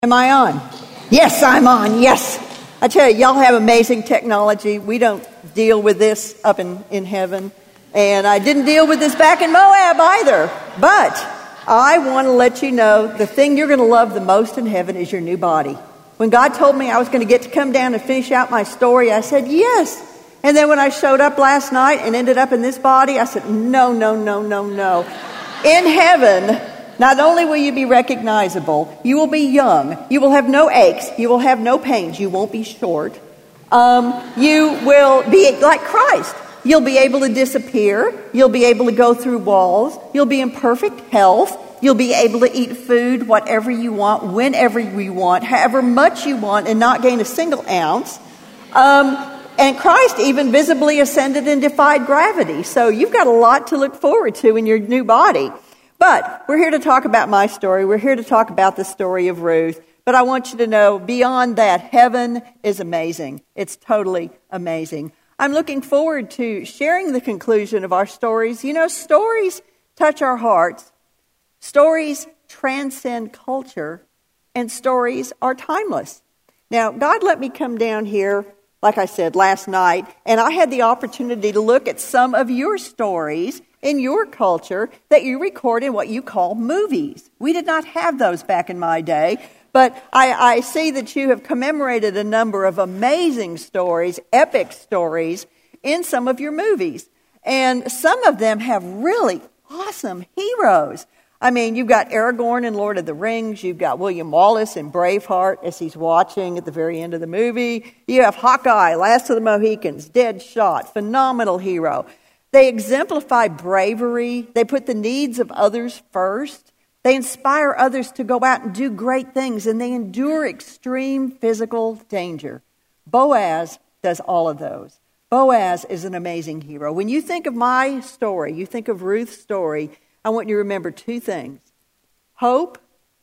Am I on? Yes, I'm on. Yes. I tell you, y'all have amazing technology. We don't deal with this up in heaven. And I didn't deal with this back in Moab either. But I want to let you know the thing you're going to love the most in heaven is your new body. When God told me I was going to get to come down and finish out my story, I said yes. And then when I showed up last night and ended up in this body, I said, no. In heaven, not only will you be recognizable, you will be young. You will have no aches. You will have no pains. You won't be short. You will be like Christ. You'll be able to disappear. You'll be able to go through walls. You'll be in perfect health. You'll be able to eat food, whatever you want, whenever you want, however much you want, and not gain a single ounce. And Christ even visibly ascended and defied gravity. So you've got a lot to look forward to in your new body. But we're here to talk about my story. We're here to talk about the story of Ruth. But I want you to know, beyond that, heaven is amazing. It's totally amazing. I'm looking forward to sharing the conclusion of our stories. You know, stories touch our hearts. Stories transcend culture. And stories are timeless. Now, God let me come down here, like I said, last night. And I had the opportunity to look at some of your stories in your culture that you record in what you call movies. We did not have those back in my day, but I see that you have commemorated a number of amazing stories, epic stories, in some of your movies. And some of them have really awesome heroes. I mean, you've got Aragorn in Lord of the Rings. You've got William Wallace in Braveheart as he's watching at the very end of the movie. You have Hawkeye, Last of the Mohicans, dead shot, phenomenal hero. They exemplify bravery. They put the needs of others first. They inspire others to go out and do great things, and they endure extreme physical danger. Boaz does all of those. Boaz is an amazing hero. When you think of my story, you think of Ruth's story, I want you to remember two things: hope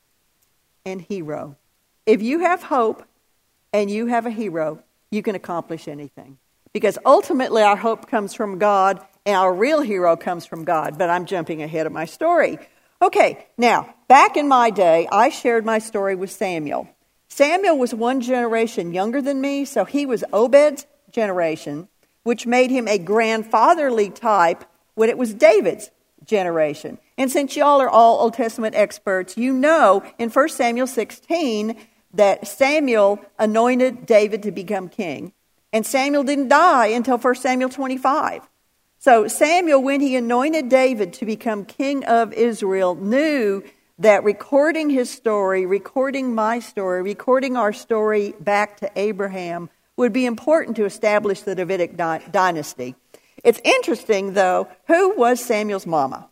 and hero. If you have hope and you have a hero, you can accomplish anything. Because ultimately our hope comes from God and our real hero comes from God. But I'm jumping ahead of my story. Okay, now, back in my day, I shared my story with Samuel. Samuel was one generation younger than me, so he was Obed's generation, which made him a grandfatherly type when it was David's generation. And since y'all are all Old Testament experts, you know in 1 Samuel 16 that Samuel anointed David to become king. And Samuel didn't die until 1 Samuel 25. So Samuel, when he anointed David to become king of Israel, knew that recording his story, recording my story, recording our story back to Abraham would be important to establish the Davidic dynasty. It's interesting, though, who was Samuel's mama?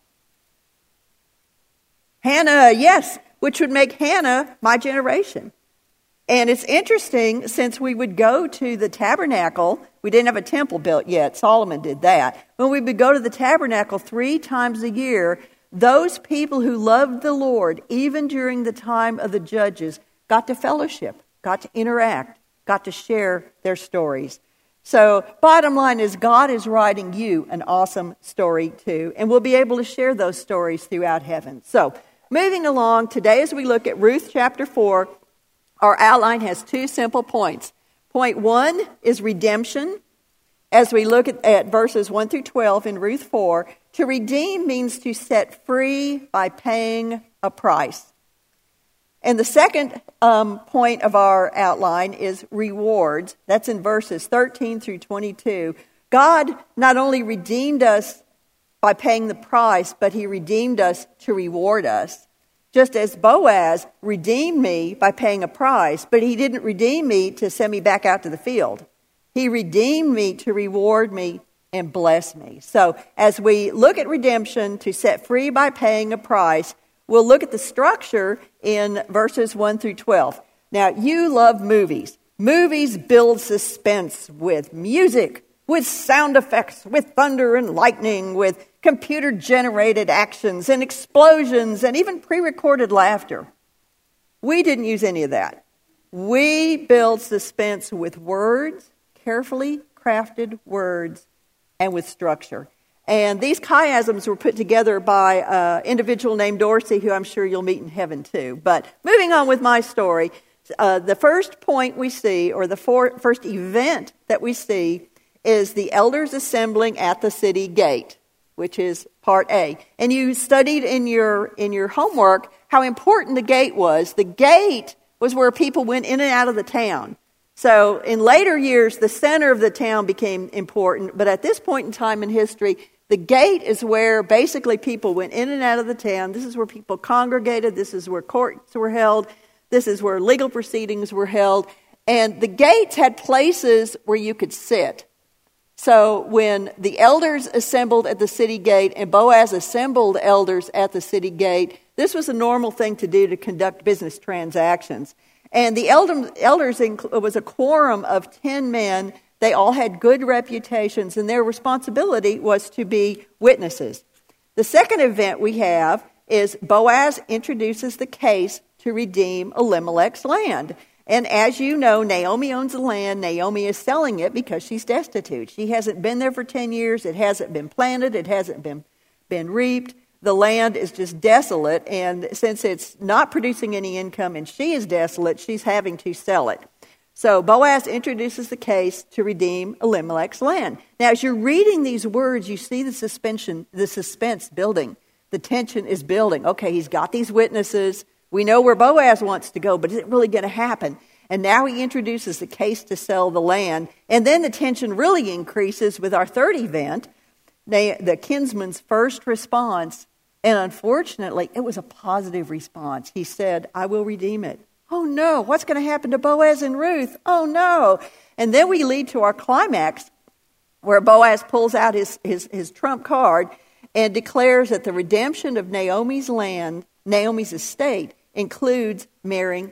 Hannah, yes, which would make Hannah my generation. And it's interesting, since we would go to the tabernacle, we didn't have a temple built yet, Solomon did that. When we would go to the tabernacle 3 times a year, those people who loved the Lord, even during the time of the judges, got to fellowship, got to interact, got to share their stories. So bottom line is, God is writing you an awesome story too, and we'll be able to share those stories throughout heaven. So moving along, today as we look at Ruth chapter 4, our outline has 2 simple points. Point 1 is redemption. As we look at verses 1 through 12 in Ruth 4, to redeem means to set free by paying a price. And the second point of our outline is rewards. That's in verses 13 through 22. God not only redeemed us by paying the price, but he redeemed us to reward us. Just as Boaz redeemed me by paying a price, but he didn't redeem me to send me back out to the field. He redeemed me to reward me and bless me. So as we look at redemption, to set free by paying a price, we'll look at the structure in verses 1 through 12. Now, you love movies. Movies build suspense with music, with sound effects, with thunder and lightning, with computer-generated actions and explosions and even pre-recorded laughter. We didn't use any of that. We build suspense with words, carefully crafted words, and with structure. And these chiasms were put together by an individual named Dorsey, who I'm sure you'll meet in heaven too. But moving on with my story, the first point we see, or the first event that we see, is the elders assembling at the city gate, which is part A. And you studied in your homework how important the gate was. The gate was where people went in and out of the town. So in later years, the center of the town became important. But at this point in time in history, the gate is where basically people went in and out of the town. This is where people congregated. This is where courts were held. This is where legal proceedings were held. And the gates had places where you could sit. So when the elders assembled at the city gate and Boaz assembled elders at the city gate, this was a normal thing to do to conduct business transactions. And the elders was a quorum of 10 men. They all had good reputations, and their responsibility was to be witnesses. The second event we have is Boaz introduces the case to redeem Elimelech's land. And as you know, Naomi owns the land. Naomi is selling it because she's destitute. She hasn't been there for 10 years. It hasn't been planted. It hasn't been reaped. The land is just desolate. And since it's not producing any income and she is desolate, she's having to sell it. So Boaz introduces the case to redeem Elimelech's land. Now, as you're reading these words, you see the suspense building. The tension is building. Okay, he's got these witnesses. We know where Boaz wants to go, but is it really going to happen? And now he introduces the case to sell the land. And then the tension really increases with our third event, the kinsman's first response. And unfortunately, it was a positive response. He said, I will redeem it. Oh no, what's going to happen to Boaz and Ruth? Oh no. And then we lead to our climax where Boaz pulls out his trump card and declares that the redemption of Naomi's land, Naomi's estate, includes marrying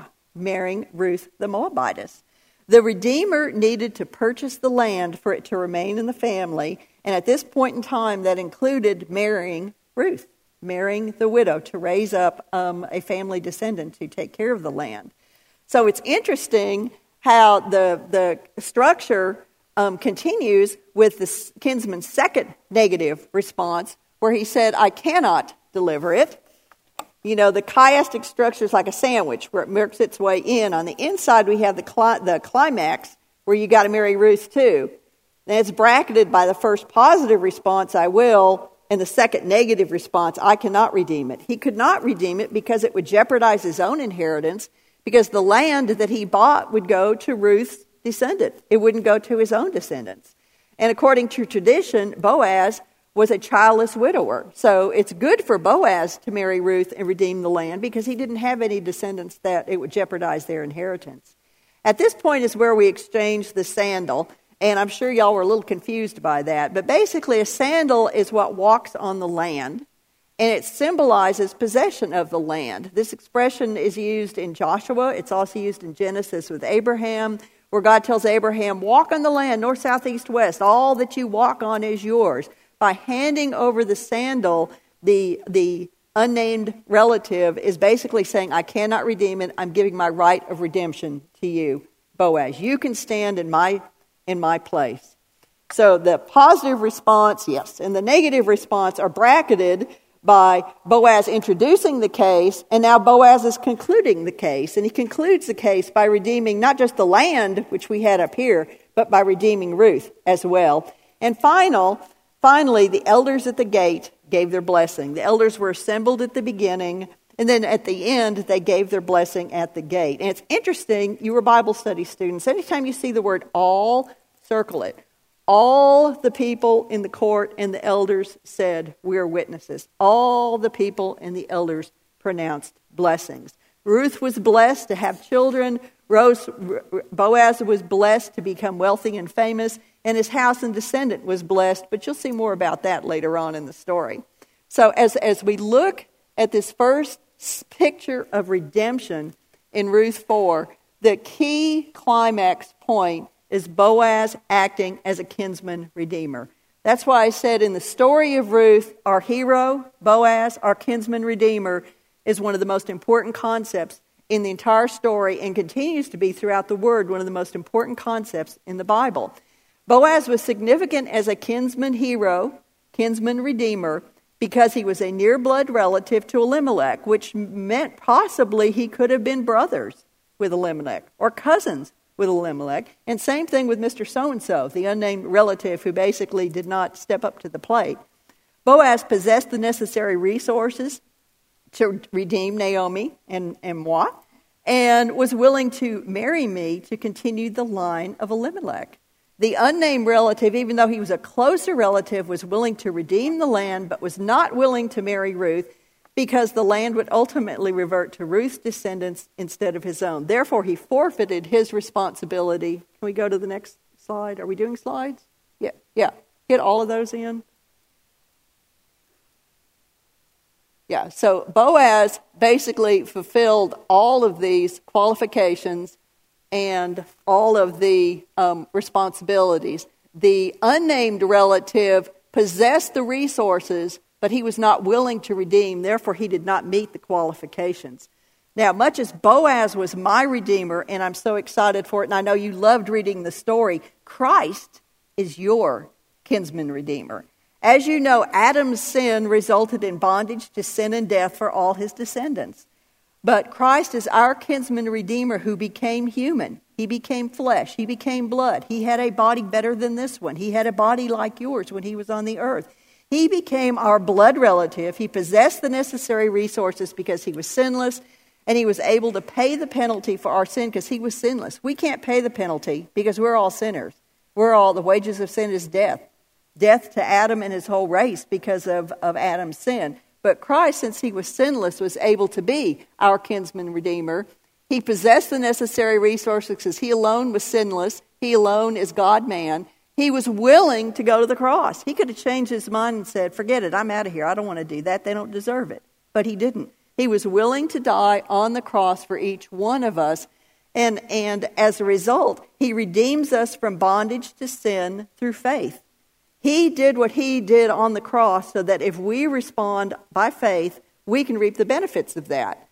Ruth the Moabitess. The Redeemer needed to purchase the land for it to remain in the family, and at this point in time that included marrying Ruth, marrying the widow to raise up a family descendant to take care of the land. So it's interesting how the structure continues with the kinsman's second negative response, where he said, I cannot deliver it. You know, the chiastic structure is like a sandwich where it works its way in. On the inside, we have the climax where you got to marry Ruth too. And it's bracketed by the first positive response, I will, and the second negative response, I cannot redeem it. He could not redeem it because it would jeopardize his own inheritance, because the land that he bought would go to Ruth's descendant. It wouldn't go to his own descendants. And according to tradition, Boaz was a childless widower. So it's good for Boaz to marry Ruth and redeem the land because he didn't have any descendants that it would jeopardize their inheritance. At this point is where we exchange the sandal, and I'm sure y'all were a little confused by that. But basically a sandal is what walks on the land, and it symbolizes possession of the land. This expression is used in Joshua. It's also used in Genesis with Abraham, where God tells Abraham, walk on the land, north, south, east, west. All that you walk on is yours. By handing over the sandal, the unnamed relative is basically saying, I cannot redeem it. I'm giving my right of redemption to you, Boaz. You can stand in my place. So the positive response, yes, and the negative response are bracketed by Boaz introducing the case, and now Boaz is concluding the case. And he concludes the case by redeeming not just the land, which we had up here, but by redeeming Ruth as well. And Finally, the elders at the gate gave their blessing. The elders were assembled at the beginning, and then at the end, they gave their blessing at the gate. And it's interesting, you were Bible study students, anytime you see the word all, circle it. All the people in the court and the elders said, we are witnesses. All the people and the elders pronounced blessings. Ruth was blessed to have children. Boaz was blessed to become wealthy and famous, and his house and descendant was blessed, but you'll see more about that later on in the story. So as we look at this first picture of redemption in Ruth 4, the key climax point is Boaz acting as a kinsman redeemer. That's why I said in the story of Ruth, our hero, Boaz, our kinsman redeemer, is one of the most important concepts in the entire story and continues to be throughout the Word one of the most important concepts in the Bible. Boaz was significant as a kinsman hero kinsman redeemer, because he was a near blood relative to Elimelech, which meant possibly he could have been brothers with Elimelech or cousins with Elimelech. And same thing with Mr. So-and-so, the unnamed relative who basically did not step up to the plate. Boaz possessed the necessary resources to redeem Naomi and moi, and was willing to marry me to continue the line of Elimelech. The unnamed relative, even though he was a closer relative, was willing to redeem the land, but was not willing to marry Ruth because the land would ultimately revert to Ruth's descendants instead of his own. Therefore, he forfeited his responsibility. Can we go to the next slide? Are we doing slides? Yeah. Hit all of those in. Yeah, so Boaz basically fulfilled all of these qualifications and all of the responsibilities. The unnamed relative possessed the resources, but he was not willing to redeem. Therefore, he did not meet the qualifications. Now, much as Boaz was my redeemer, and I'm so excited for it, and I know you loved reading the story, Christ is your kinsman redeemer. As you know, Adam's sin resulted in bondage to sin and death for all his descendants. But Christ is our kinsman redeemer who became human. He became flesh. He became blood. He had a body better than this one. He had a body like yours when he was on the earth. He became our blood relative. He possessed the necessary resources because he was sinless, and he was able to pay the penalty for our sin because he was sinless. We can't pay the penalty because we're all sinners. The wages of sin is death. Death to Adam and his whole race because of Adam's sin. But Christ, since he was sinless, was able to be our kinsman redeemer. He possessed the necessary resources because he alone was sinless. He alone is God-man. He was willing to go to the cross. He could have changed his mind and said, forget it, I'm out of here. I don't want to do that. They don't deserve it. But he didn't. He was willing to die on the cross for each one of us. And as a result, he redeems us from bondage to sin through faith. He did what he did on the cross so that if we respond by faith, we can reap the benefits of that.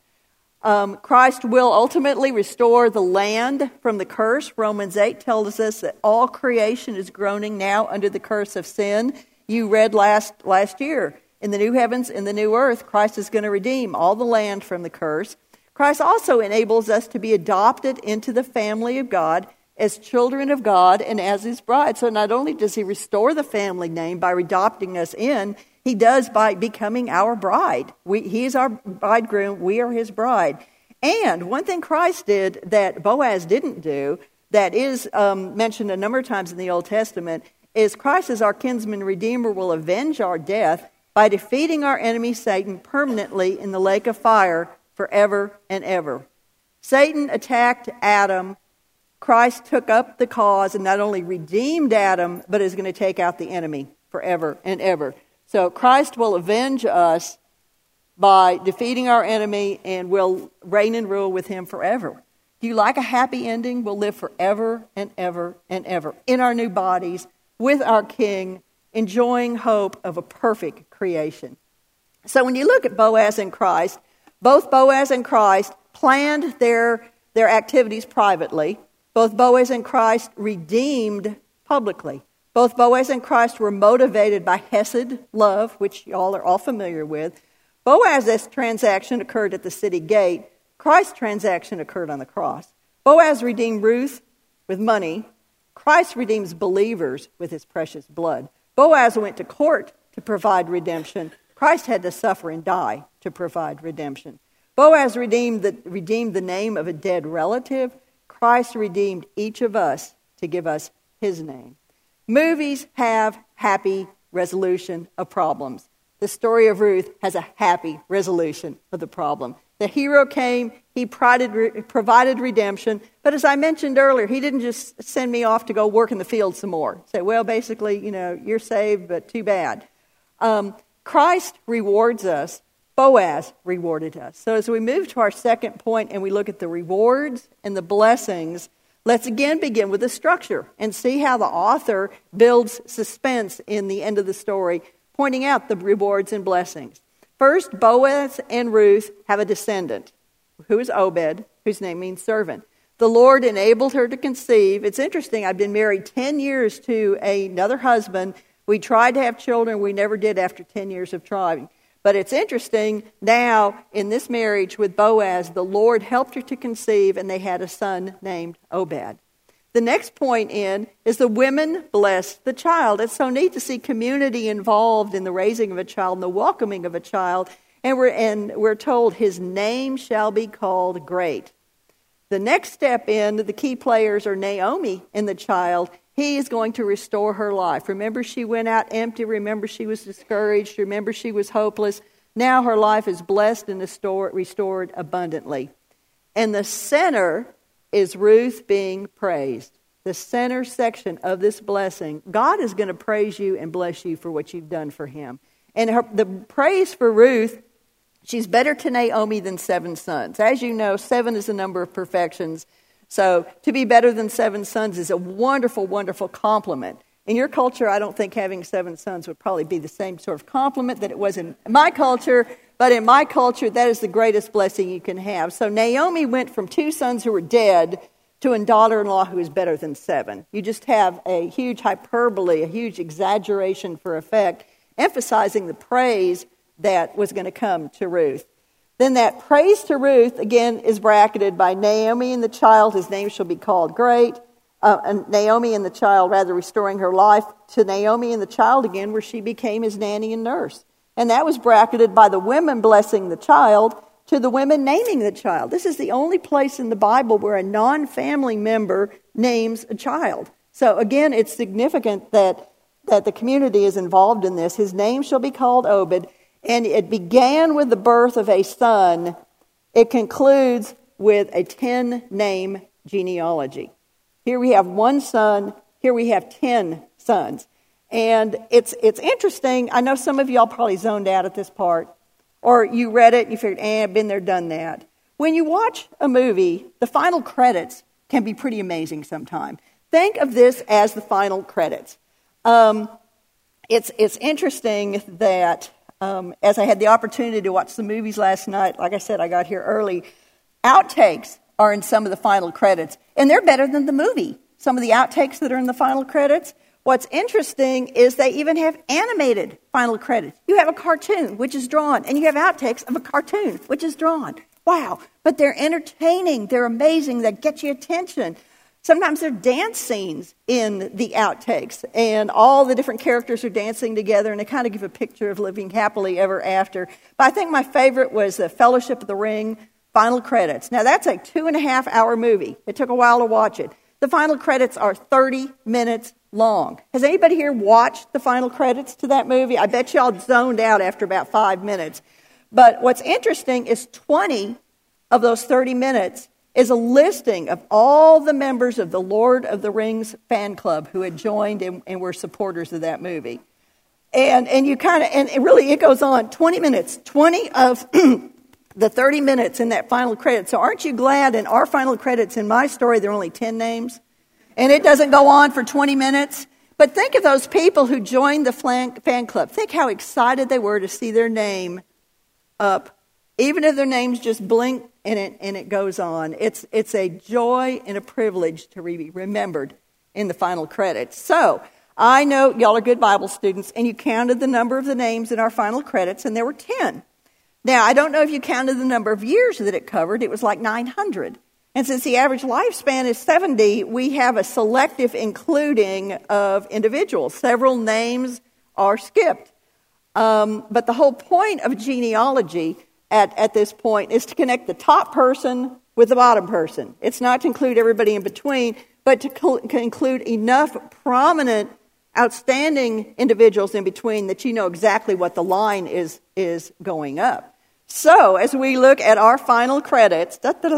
Christ will ultimately restore the land from the curse. Romans 8 tells us that all creation is groaning now under the curse of sin. You read last year, in the new heavens and the new earth, Christ is going to redeem all the land from the curse. Christ also enables us to be adopted into the family of God as children of God and as his bride. So not only does he restore the family name by adopting us in, he does by becoming our bride. He is our bridegroom. We are his bride. And one thing Christ did that Boaz didn't do, that is mentioned a number of times in the Old Testament, is Christ as our kinsman redeemer will avenge our death by defeating our enemy Satan permanently in the lake of fire forever and ever. Satan attacked Adam. Christ took up the cause and not only redeemed Adam, but is going to take out the enemy forever and ever. So Christ will avenge us by defeating our enemy and will reign and rule with him forever. Do you like a happy ending? We'll live forever and ever and ever in our new bodies with our King, enjoying hope of a perfect creation. So when you look at Boaz and Christ, both Boaz and Christ planned their activities privately. Both Boaz and Christ redeemed publicly. Both Boaz and Christ were motivated by Hesed, love, which y'all are all familiar with. Boaz's transaction occurred at the city gate. Christ's transaction occurred on the cross. Boaz redeemed Ruth with money. Christ redeems believers with his precious blood. Boaz went to court to provide redemption. Christ had to suffer and die to provide redemption. Boaz redeemed the name of a dead relative. Christ redeemed each of us to give us his name. Movies have happy resolution of problems. The story of Ruth has a happy resolution of the problem. The hero came, he provided redemption, but as I mentioned earlier, he didn't just send me off to go work in the field some more. Say, well, basically, you're saved, but too bad. Christ rewards us. Boaz rewarded us. So as we move to our second point and we look at the rewards and the blessings, let's again begin with the structure and see how the author builds suspense in the end of the story, pointing out the rewards and blessings. First, Boaz and Ruth have a descendant, who is Obed, whose name means servant. The Lord enabled her to conceive. It's interesting, I've been married 10 years to another husband. We tried to have children. We never did after 10 years of trying. But it's interesting, now in this marriage with Boaz, the Lord helped her to conceive, and they had a son named Obed. The next point is the women blessed the child. It's so neat to see community involved in the raising of a child and the welcoming of a child. And we're told his name shall be called Great. The next step the key players are Naomi and the child. He is going to restore her life. Remember, she went out empty. Remember, she was discouraged. Remember, she was hopeless. Now her life is blessed and restored abundantly. And the center is Ruth being praised. The center section of this blessing, God is going to praise you and bless you for what you've done for him. And the praise for Ruth, she's better to Naomi than 7 sons. As you know, 7 is a number of perfections. So to be better than 7 sons is a wonderful, wonderful compliment. In your culture, I don't think having 7 sons would probably be the same sort of compliment that it was in my culture. But in my culture, that is the greatest blessing you can have. So Naomi went from 2 sons who were dead to a daughter-in-law who is better than 7. You just have a huge hyperbole, a huge exaggeration for effect, emphasizing the praise that was going to come to Ruth. Then that praise to Ruth, again, is bracketed by Naomi and the child. His name shall be called Great. And Naomi and the child, rather restoring her life to Naomi and the child again, where she became his nanny and nurse. And that was bracketed by the women blessing the child to the women naming the child. This is the only place in the Bible where a non-family member names a child. So again, it's significant that the community is involved in this. His name shall be called Obed. And it began with the birth of a son. It concludes with a 10-name genealogy. Here we have 1 son. Here we have 10 sons. And it's interesting. I know some of y'all probably zoned out at this part. Or you read it and you figured, been there, done that. When you watch a movie, the final credits can be pretty amazing sometimes. Think of this as the final credits. It's interesting that as I had the opportunity to watch the movies last night, like I said, I got here early, outtakes are in some of the final credits, and they're better than the movie. Some of the outtakes that are in the final credits. What's interesting is they even have animated final credits. You have a cartoon, which is drawn, and you have outtakes of a cartoon, which is drawn. Wow, but they're entertaining, they're amazing, they get your attention. Sometimes there are dance scenes in the outtakes, and all the different characters are dancing together, and they kind of give a picture of living happily ever after. But I think my favorite was the Fellowship of the Ring final credits. Now, that's a 2.5-hour movie. It took a while to watch it. The final credits are 30 minutes long. Has anybody here watched the final credits to that movie? I bet y'all zoned out after about 5 minutes. But what's interesting is 20 of those 30 minutes is a listing of all the members of the Lord of the Rings fan club who had joined and were supporters of that movie. And you kind of, and really it goes on, 20 minutes, 20 of the 30 minutes in that final credit. So aren't you glad in our final credits in my story there are only 10 names? And it doesn't go on for 20 minutes. But think of those people who joined the fan club. Think how excited they were to see their name up. Even if their names just blink and it goes on. It's a joy and a privilege to be remembered in the final credits. So I know y'all are good Bible students, and you counted the number of the names in our final credits, and there were 10. Now, I don't know if you counted the number of years that it covered. It was like 900. And since the average lifespan is 70, we have a selective including of individuals. Several names are skipped. But the whole point of genealogy at this point is to connect the top person with the bottom person. It's not to include everybody in between, but to include enough prominent, outstanding individuals in between that you know exactly what the line is going up. So, as we look at our final credits,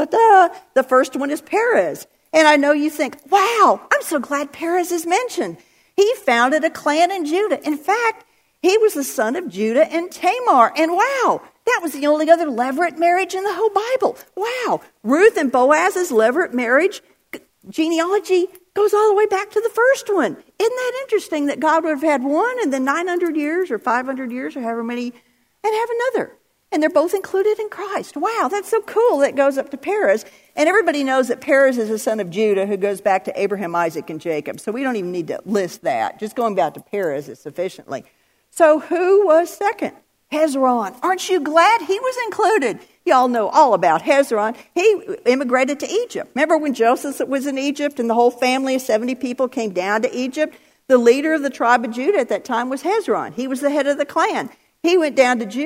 the first one is Perez. And I know you think, wow, I'm so glad Perez is mentioned. He founded a clan in Judah. In fact, he was the son of Judah and Tamar. And wow, that was the only other levirate marriage in the whole Bible. Wow, Ruth and Boaz's levirate marriage genealogy goes all the way back to the first one. Isn't that interesting that God would have had one and then 900 years or 500 years or however many and have another? And they're both included in Christ. Wow, that's so cool that goes up to Perez. And everybody knows that Perez is the son of Judah, who goes back to Abraham, Isaac, and Jacob. So we don't even need to list that. Just going back to Perez is sufficiently. So who was second? Hezron. Aren't you glad he was included? Y'all know all about Hezron. He immigrated to Egypt. Remember when Joseph was in Egypt and the whole family of 70 people came down to Egypt? The leader of the tribe of Judah at that time was Hezron. He was the head of the clan. He went down to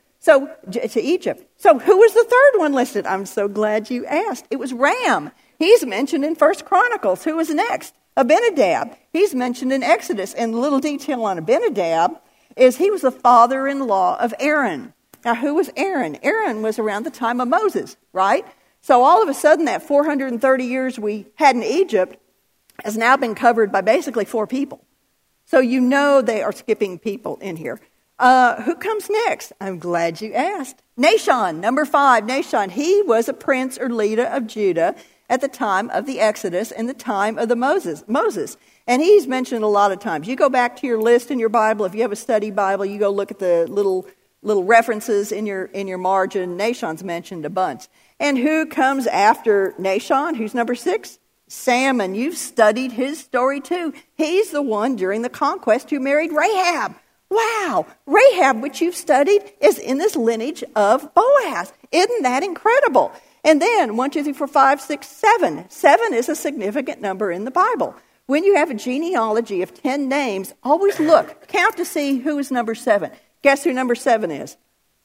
to Egypt. So who was the third one listed? I'm so glad you asked. It was Ram. He's mentioned in 1 Chronicles. Who was next? Abinadab. He's mentioned in Exodus. And the little detail on Abinadab is he was the father-in-law of Aaron. Now, who was Aaron? Aaron was around the time of Moses, right? So all of a sudden, that 430 years we had in Egypt has now been covered by basically 4 people. So you know they are skipping people in here. Who comes next? I'm glad you asked. Nahshon, number 5, Nahshon. He was a prince or leader of Judah at the time of the Exodus and the time of the Moses. And he's mentioned a lot of times. You go back to your list in your Bible. If you have a study Bible, you go look at the little references in your margin. Nahshon's mentioned a bunch. And who comes after Nahshon? Who's number 6? Salmon. You've studied his story too. He's the one during the conquest who married Rahab. Wow, Rahab, which you've studied, is in this lineage of Boaz. Isn't that incredible? And then 1, 2, 3, 4, 5, 6, 7. 7 is a significant number in the Bible. When you have a genealogy of 10 names, always look, count to see who is number 7. Guess who number 7 is?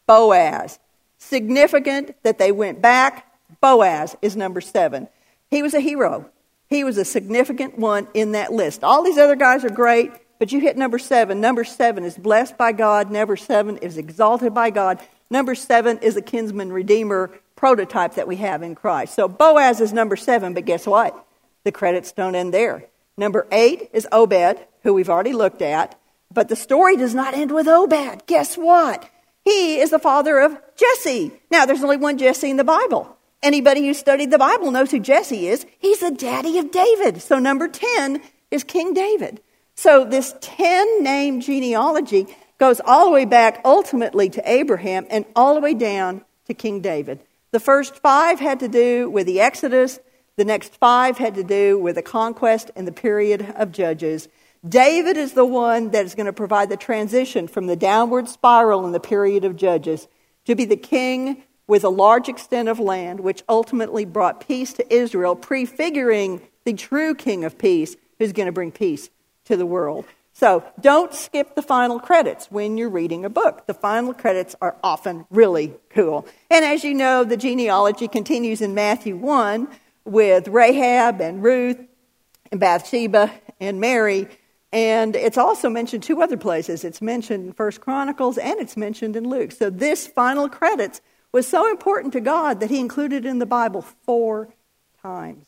Boaz. Significant that they went back. Boaz is number 7. He was a hero. He was a significant one in that list. All these other guys are great. But you hit number 7. Number 7 is blessed by God. Number 7 is exalted by God. Number 7 is a kinsman redeemer prototype that we have in Christ. So Boaz is number 7, but guess what? The credits don't end there. Number 8 is Obed, who we've already looked at. But the story does not end with Obed. Guess what? He is the father of Jesse. Now, there's only one Jesse in the Bible. Anybody who studied the Bible knows who Jesse is. He's the daddy of David. So number 10 is King David. So this 10-name genealogy goes all the way back ultimately to Abraham and all the way down to King David. The first 5 had to do with the Exodus. The next 5 had to do with the conquest and the period of Judges. David is the one that is going to provide the transition from the downward spiral in the period of Judges to be the king with a large extent of land, which ultimately brought peace to Israel, prefiguring the true king of peace who's going to bring peace to the world. So don't skip the final credits when you're reading a book. The final credits are often really cool. And as you know, the genealogy continues in Matthew 1 with Rahab and Ruth and Bathsheba and Mary. And it's also mentioned 2 other places. It's mentioned in 1 Chronicles and it's mentioned in Luke. So this final credits was so important to God that he included it in the Bible 4 times.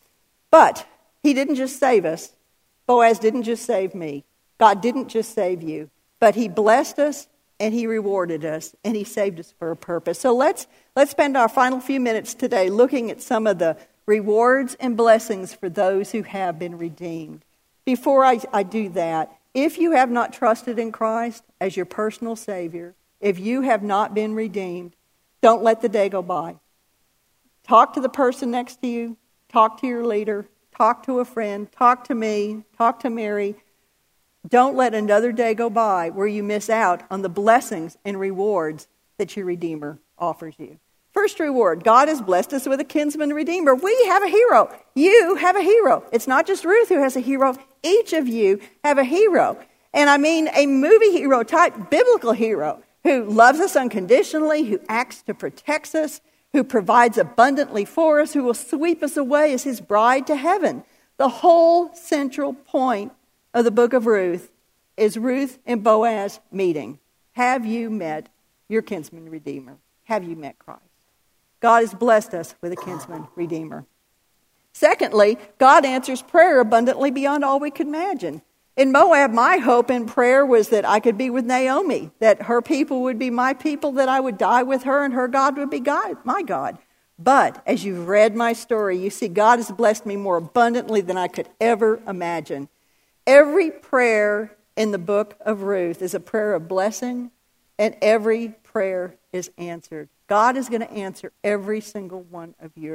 But he didn't just save us. Boaz didn't just save me. God didn't just save you. But he blessed us and he rewarded us and he saved us for a purpose. So let's spend our final few minutes today looking at some of the rewards and blessings for those who have been redeemed. Before I do that, if you have not trusted in Christ as your personal Savior, if you have not been redeemed, don't let the day go by. Talk to the person next to you. Talk to your leader. Talk to a friend. Talk to me. Talk to Mary. Don't let another day go by where you miss out on the blessings and rewards that your Redeemer offers you. First reward, God has blessed us with a kinsman redeemer. We have a hero. You have a hero. It's not just Ruth who has a hero. Each of you have a hero. And I mean a movie hero type, biblical hero who loves us unconditionally, who acts to protect us, who provides abundantly for us, who will sweep us away as his bride to heaven. The whole central point of the book of Ruth is Ruth and Boaz meeting. Have you met your kinsman redeemer? Have you met Christ? God has blessed us with a kinsman redeemer. Secondly, God answers prayer abundantly beyond all we could imagine. In Moab, my hope and prayer was that I could be with Naomi, that her people would be my people, that I would die with her, and her God would be my God. But as you've read my story, you see God has blessed me more abundantly than I could ever imagine. Every prayer in the book of Ruth is a prayer of blessing, and every prayer is answered. God is going to answer every single one of your prayers.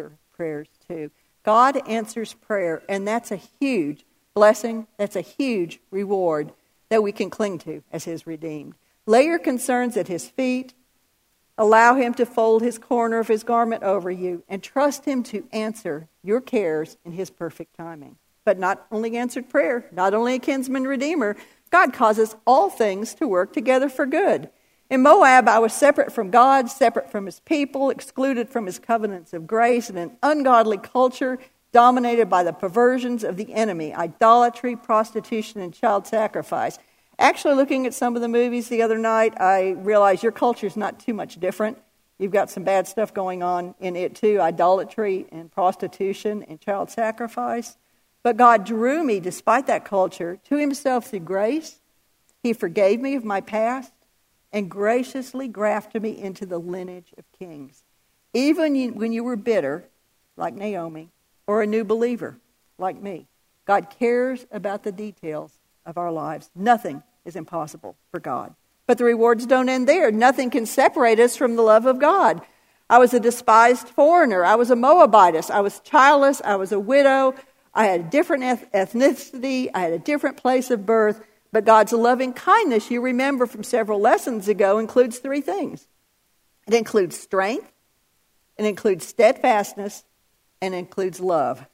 prayers too. God answers prayer, and that's a huge blessing. That's a huge reward that we can cling to as his redeemed. Lay your concerns at his feet. Allow him to fold his corner of his garment over you, and trust him to answer your cares in his perfect timing. But not only answered prayer, not only a kinsman redeemer, God causes all things to work together for good. In Moab, I was separate from God, separate from his people, excluded from his covenants of grace, in an ungodly culture dominated by the perversions of the enemy, idolatry, prostitution, and child sacrifice. Actually, looking at some of the movies the other night, I realized your culture is not too much different. You've got some bad stuff going on in it too, idolatry and prostitution and child sacrifice. But God drew me, despite that culture, to himself through grace. He forgave me of my past and graciously grafted me into the lineage of kings. Even when you were bitter, like Naomi, or a new believer, like me, God cares about the details of our lives. Nothing is impossible for God. But the rewards don't end there. Nothing can separate us from the love of God. I was a despised foreigner. I was a Moabitess. I was childless. I was a widow. I had a different ethnicity. I had a different place of birth. But God's loving kindness, you remember from several lessons ago, includes three things. It includes strength, it includes steadfastness, and it includes love.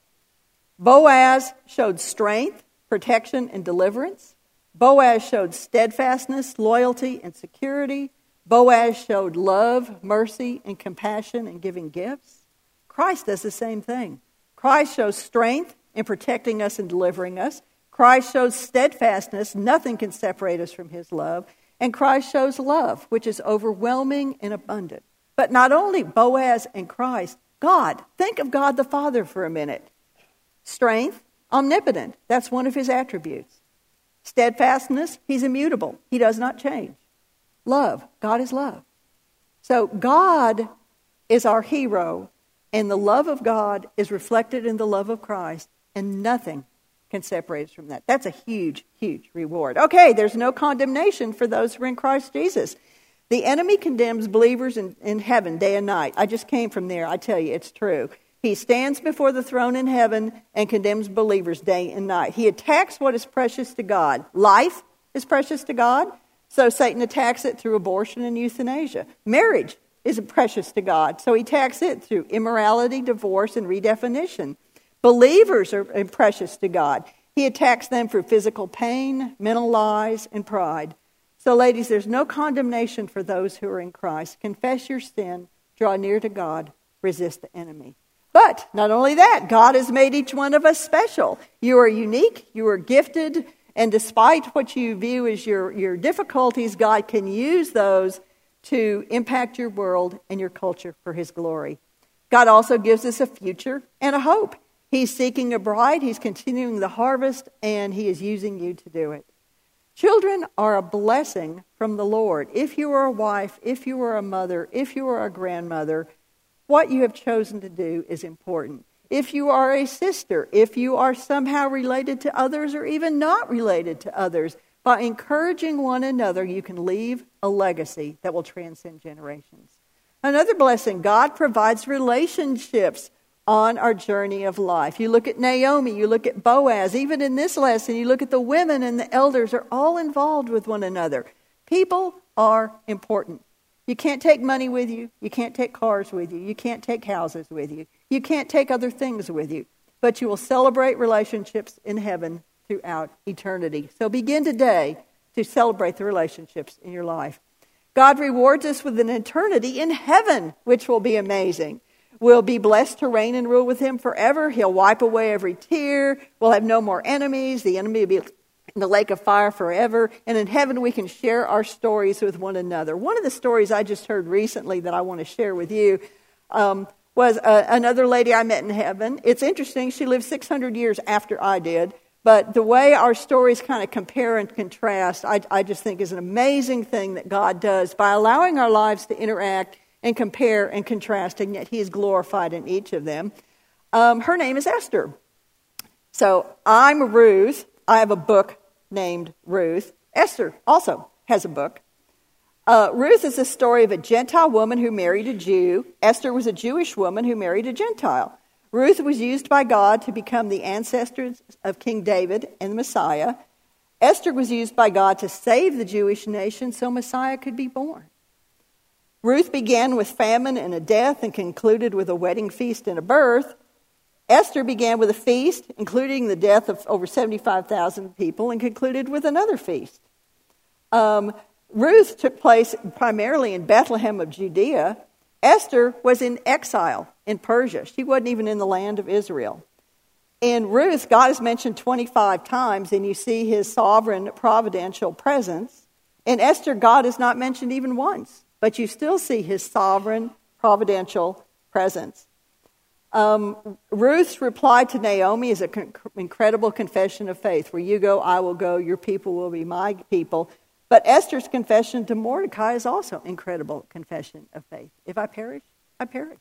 Boaz showed strength, protection, and deliverance. Boaz showed steadfastness, loyalty, and security. Boaz showed love, mercy, and compassion in giving gifts. Christ does the same thing. Christ shows strength in protecting us and delivering us. Christ shows steadfastness. Nothing can separate us from his love. And Christ shows love, which is overwhelming and abundant. But not only Boaz and Christ, God. Think of God the Father for a minute. Strength, omnipotent. That's one of his attributes. Steadfastness, he's immutable. He does not change. Love, God is love. So God is our hero, and the love of God is reflected in the love of Christ, and nothing can separate us from that. That's a huge, huge reward. Okay, there's no condemnation for those who are in Christ Jesus. The enemy condemns believers in heaven day and night. I just came from there. I tell you, it's true. He stands before the throne in heaven and condemns believers day and night. He attacks what is precious to God. Life is precious to God, so Satan attacks it through abortion and euthanasia. Marriage is precious to God, so he attacks it through immorality, divorce, and redefinition. Believers are precious to God. He attacks them through physical pain, mental lies, and pride. So, ladies, there's no condemnation for those who are in Christ. Confess your sin, draw near to God, resist the enemy. But not only that, God has made each one of us special. You are unique, you are gifted, and despite what you view as your difficulties, God can use those to impact your world and your culture for his glory. God also gives us a future and a hope. He's seeking a bride, he's continuing the harvest, and he is using you to do it. Children are a blessing from the Lord. If you are a wife, if you are a mother, if you are a grandmother, what you have chosen to do is important. If you are a sister, if you are somehow related to others or even not related to others, by encouraging one another, you can leave a legacy that will transcend generations. Another blessing, God provides relationships on our journey of life. You look at Naomi, you look at Boaz, even in this lesson, you look at the women and the elders are all involved with one another. People are important. You can't take money with you. You can't take cars with you. You can't take houses with you. You can't take other things with you. But you will celebrate relationships in heaven throughout eternity. So begin today to celebrate the relationships in your life. God rewards us with an eternity in heaven, which will be amazing. We'll be blessed to reign and rule with him forever. He'll wipe away every tear. We'll have no more enemies. The enemy will be in the lake of fire forever. And in heaven, we can share our stories with one another. One of the stories I just heard recently that I want to share with you was another lady I met in heaven. It's interesting. She lived 600 years after I did. But the way our stories kind of compare and contrast, I just think is an amazing thing that God does by allowing our lives to interact and compare and contrast, and yet he is glorified in each of them. Her name is Esther. So I'm Ruth. I have a book named Ruth. Esther also has a book. Ruth is the story of a Gentile woman who married a Jew. Esther was a Jewish woman who married a Gentile. Ruth was used by God to become the ancestors of King David and the Messiah. Esther was used by God to save the Jewish nation so Messiah could be born. Ruth began with famine and a death and concluded with a wedding feast and a birth. Esther began with a feast, including the death of over 75,000 people, and concluded with another feast. Ruth took place primarily in Bethlehem of Judea. Esther was in exile in Persia. She wasn't even in the land of Israel. In Ruth, God is mentioned 25 times, and you see his sovereign providential presence. In Esther, God is not mentioned even once, but you still see his sovereign providential presence. Ruth's reply to Naomi is an incredible confession of faith. Where you go, I will go. Your people will be my people. But Esther's confession to Mordecai is also incredible confession of faith. If I perish, I perish.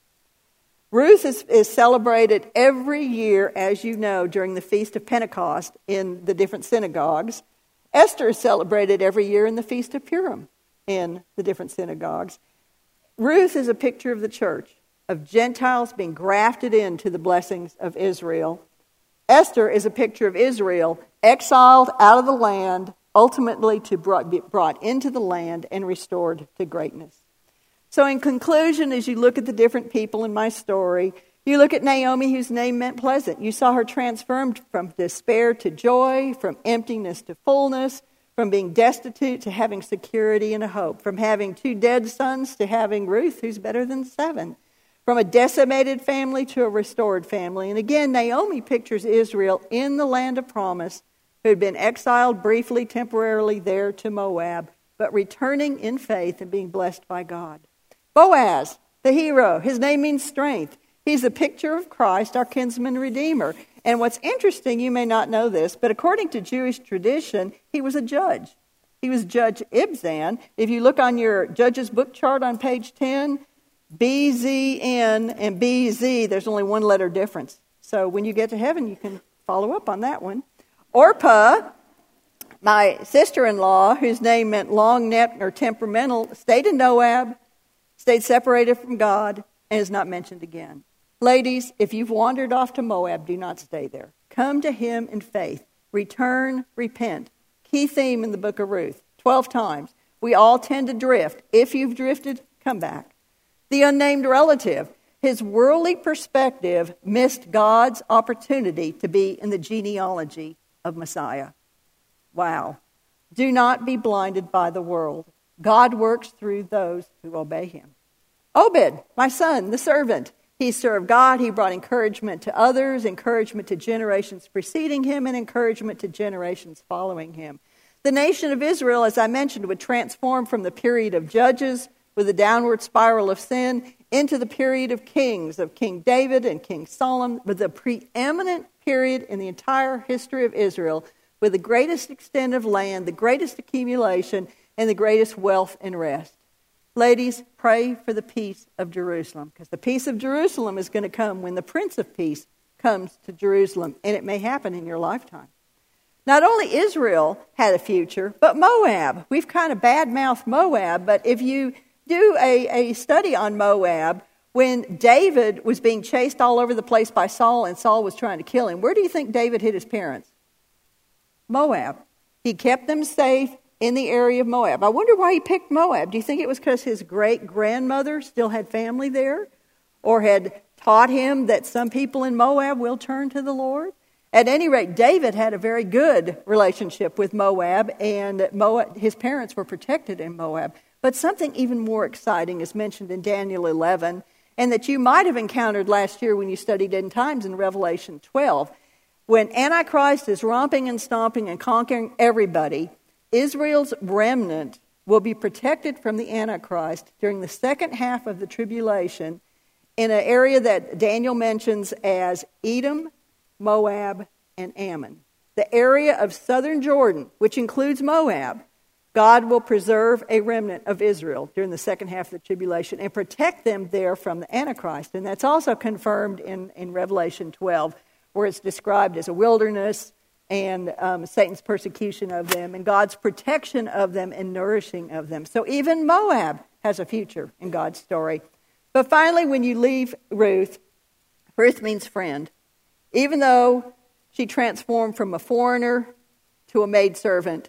Ruth is celebrated every year, as you know, during the Feast of Pentecost in the different synagogues. Esther is celebrated every year in the Feast of Purim in the different synagogues. Ruth is a picture of the church, of Gentiles being grafted into the blessings of Israel. Esther is a picture of Israel exiled out of the land, ultimately to be brought into the land and restored to greatness. So in conclusion, as you look at the different people in my story, you look at Naomi, whose name meant pleasant. You saw her transformed from despair to joy, from emptiness to fullness, from being destitute to having security and a hope, from having 2 dead sons to having Ruth, who's better than 7, from a decimated family to a restored family. And again, Naomi pictures Israel in the land of promise, who had been exiled briefly, temporarily there to Moab, but returning in faith and being blessed by God. Boaz, the hero, his name means strength. He's a picture of Christ, our kinsman redeemer. And what's interesting, you may not know this, but according to Jewish tradition, he was a judge. He was Judge Ibzan. If you look on your Judges book chart on page 10, BZN and BZ, there's only one letter difference. So when you get to heaven, you can follow up on that one. Orpah, my sister-in-law, whose name meant long-necked or temperamental, stayed in Moab, stayed separated from God, and is not mentioned again. Ladies, if you've wandered off to Moab, do not stay there. Come to him in faith. Return, repent. Key theme in the book of Ruth, 12 times. We all tend to drift. If you've drifted, come back. The unnamed relative, his worldly perspective missed God's opportunity to be in the genealogy of Messiah. Wow. Do not be blinded by the world. God works through those who obey him. Obed, my son, the servant. He served God. He brought encouragement to others, encouragement to generations preceding him, and encouragement to generations following him. The nation of Israel, as I mentioned, would transform from the period of judges with a downward spiral of sin into the period of kings, of King David and King Solomon, with the preeminent period in the entire history of Israel, with the greatest extent of land, the greatest accumulation, and the greatest wealth and rest. Ladies, pray for the peace of Jerusalem, because the peace of Jerusalem is going to come when the Prince of Peace comes to Jerusalem, and it may happen in your lifetime. Not only Israel had a future, but Moab. We've kind of bad-mouthed Moab, but if you do a study on Moab, when David was being chased all over the place by Saul and Saul was trying to kill him, where do you think David hid his parents? Moab. He kept them safe in the area of Moab. I wonder why he picked Moab. Do you think it was because his great-grandmother still had family there? Or had taught him that some people in Moab will turn to the Lord? At any rate, David had a very good relationship with Moab, and his parents were protected in Moab. But something even more exciting is mentioned in Daniel 11, and that you might have encountered last year when you studied end times in Revelation 12. When Antichrist is romping and stomping and conquering everybody, Israel's remnant will be protected from the Antichrist during the second half of the tribulation in an area that Daniel mentions as Edom, Moab, and Ammon. The area of southern Jordan, which includes Moab, God will preserve a remnant of Israel during the second half of the tribulation and protect them there from the Antichrist. And that's also confirmed in Revelation 12, where it's described as a wilderness and Satan's persecution of them and God's protection of them and nourishing of them. So even Moab has a future in God's story. But finally, when you leave Ruth, Ruth means friend. Even though she transformed from a foreigner to a maidservant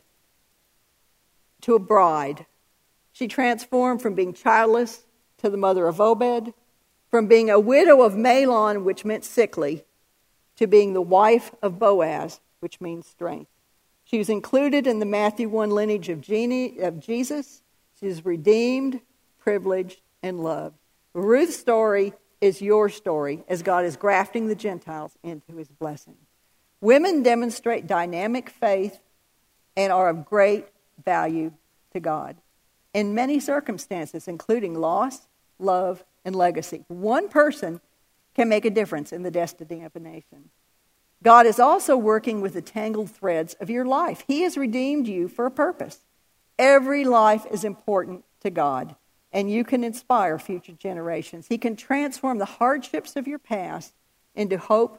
to a bride, she transformed from being childless to the mother of Obed, from being a widow of Mahlon, which meant sickly, to being the wife of Boaz, which means strength. She was included in the Matthew 1 lineage of Jesus. She is redeemed, privileged, and loved. Ruth's story is your story as God is grafting the Gentiles into his blessing. Women demonstrate dynamic faith and are of great value to God in many circumstances, including loss, love, and legacy. One person can make a difference in the destiny of a nation. God is also working with the tangled threads of your life. He has redeemed you for a purpose. Every life is important to God, and you can inspire future generations. He can transform the hardships of your past into hope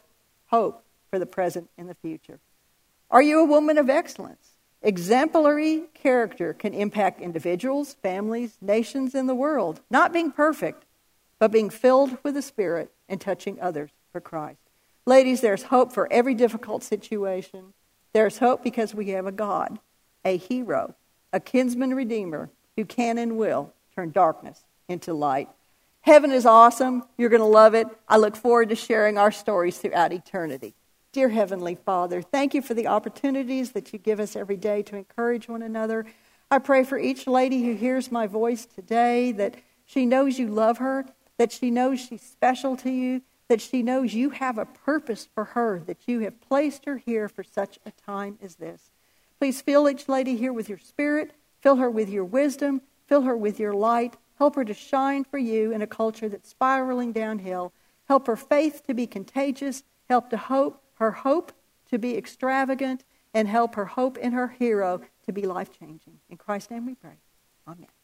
for the present and the future. Are you a woman of excellence? Exemplary character can impact individuals, families, nations, and the world. Not being perfect, but being filled with the Spirit and touching others for Christ. Ladies, there's hope for every difficult situation. There's hope because we have a God, a hero, a kinsman redeemer who can and will turn darkness into light. Heaven is awesome. You're going to love it. I look forward to sharing our stories throughout eternity. Dear Heavenly Father, thank you for the opportunities that you give us every day to encourage one another. I pray for each lady who hears my voice today that she knows you love her, that she knows she's special to you, that she knows you have a purpose for her, that you have placed her here for such a time as this. Please fill each lady here with your Spirit, fill her with your wisdom, fill her with your light, help her to shine for you in a culture that's spiraling downhill. Help her faith to be contagious, help her hope to be extravagant, and help her hope in her hero to be life-changing. In Christ's name we pray. Amen.